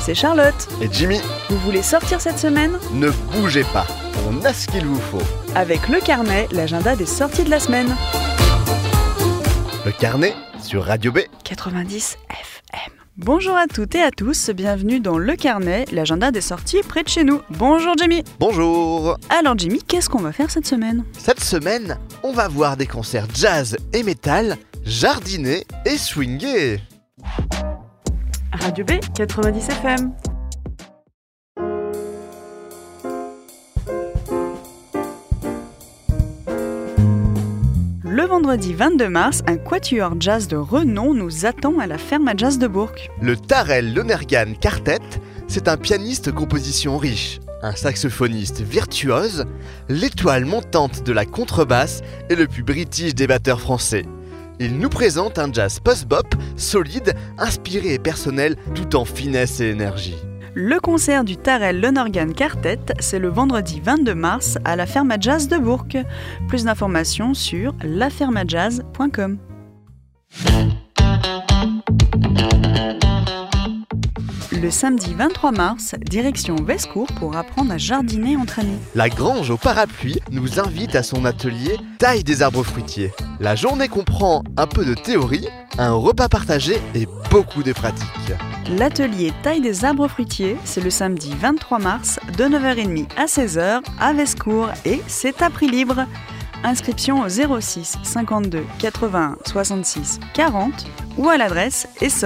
c'est Charlotte. Et Jimmy. Vous voulez sortir cette semaine ? Ne bougez pas, on a ce qu'il vous faut. Avec le carnet, l'agenda des sorties de la semaine. Le carnet sur Radio B 90 FM. Bonjour à toutes et à tous, bienvenue dans Le Carnet, l'agenda des sorties près de chez nous. Bonjour Jimmy. Bonjour. Alors Jimmy, qu'est-ce qu'on va faire cette semaine ? Cette semaine, on va voir des concerts jazz et métal, jardiner et swinguer. Radio B 90 FM. Le vendredi 22 mars, un quatuor jazz de renom nous attend à la ferme à jazz de Bourg. Le Tarell Lonergan Quartet, c'est un pianiste composition riche, un saxophoniste virtuose, l'étoile montante de la contrebasse et le plus british des batteurs français. Il nous présente un jazz post-bop, solide, inspiré et personnel, tout en finesse et énergie. Le concert du Tarell Lonergan Quartet, c'est le vendredi 22 mars à la ferme à jazz de Bourg. Plus d'informations sur lafermajazz.com. Le samedi 23 mars, direction Vescourt pour apprendre à jardiner entre amis. La Grange au Parapluie nous invite à son atelier Taille des arbres fruitiers. La journée comprend un peu de théorie, un repas partagé et beaucoup de pratiques. L'atelier Taille des arbres fruitiers, c'est le samedi 23 mars de 9h30 à 16h à Vescourt et c'est à prix libre. Inscription au 06 52 81 66 40 ou à l'adresse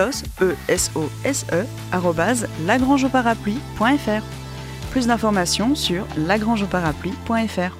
@lagrangeauparapluie.fr. Plus d'informations sur lagrangeauparapluie.fr.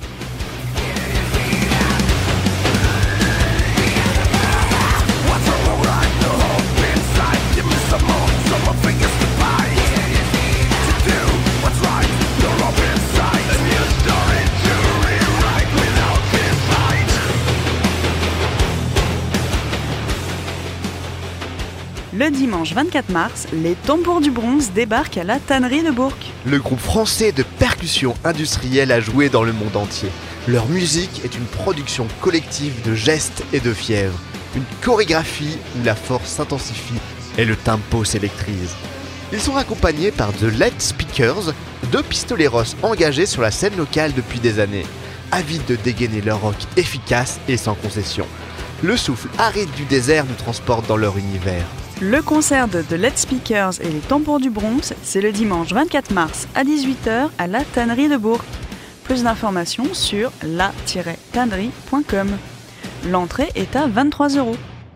Le dimanche 24 mars, les Tambours du Bronze débarquent à la tannerie de Bourg. Le groupe français de percussion industrielle a joué dans le monde entier. Leur musique est une production collective de gestes et de fièvre. Une chorégraphie où la force s'intensifie et le tempo s'électrise. Ils sont accompagnés par The Lead Speakers, deux pistoleros engagés sur la scène locale depuis des années, avides de dégainer leur rock efficace et sans concession. Le souffle aride du désert nous transporte dans leur univers. Le concert de The Lead Speakers et les Tambours du Bronze, c'est le dimanche 24 mars à 18h à la tannerie de Bourg. Plus d'informations sur la-tannerie.com. L'entrée est à 23 €.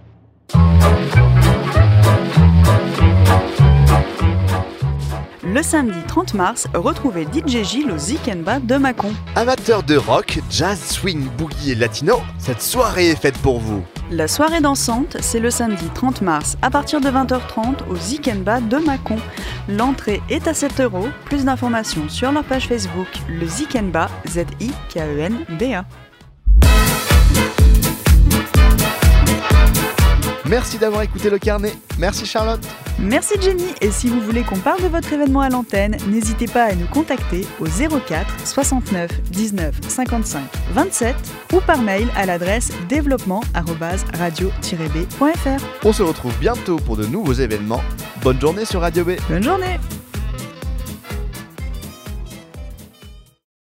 Le samedi 30 mars, retrouvez DJ Gilles au Zikenba de Mâcon. Amateurs de rock, jazz, swing, boogie et latino, cette soirée est faite pour vous. La soirée dansante, c'est le samedi 30 mars à partir de 20h30 au Zikenba de Mâcon. L'entrée est à 7 €. Plus d'informations sur leur page Facebook, le Zikenba, Zikenba. Merci d'avoir écouté le carnet. Merci Charlotte. Merci Jenny. Et si vous voulez qu'on parle de votre événement à l'antenne, n'hésitez pas à nous contacter au 04 69 19 55 27 ou par mail à l'adresse développement@radio-b.fr. On se retrouve bientôt pour de nouveaux événements. Bonne journée sur Radio B. Bonne journée.